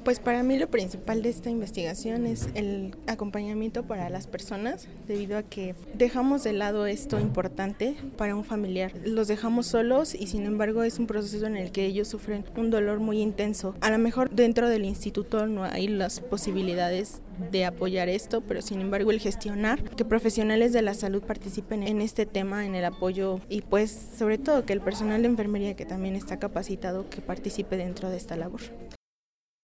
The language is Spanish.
Pues para mí lo principal de esta investigación es el acompañamiento para las personas, debido a que dejamos de lado esto importante para un familiar. Los dejamos solos y sin embargo es un proceso en el que ellos sufren un dolor muy intenso. A lo mejor dentro del instituto no hay las posibilidades de apoyar esto, pero sin embargo el gestionar que profesionales de la salud participen en este tema, en el apoyo, y pues sobre todo que el personal de enfermería que también está capacitado que participe dentro de esta labor.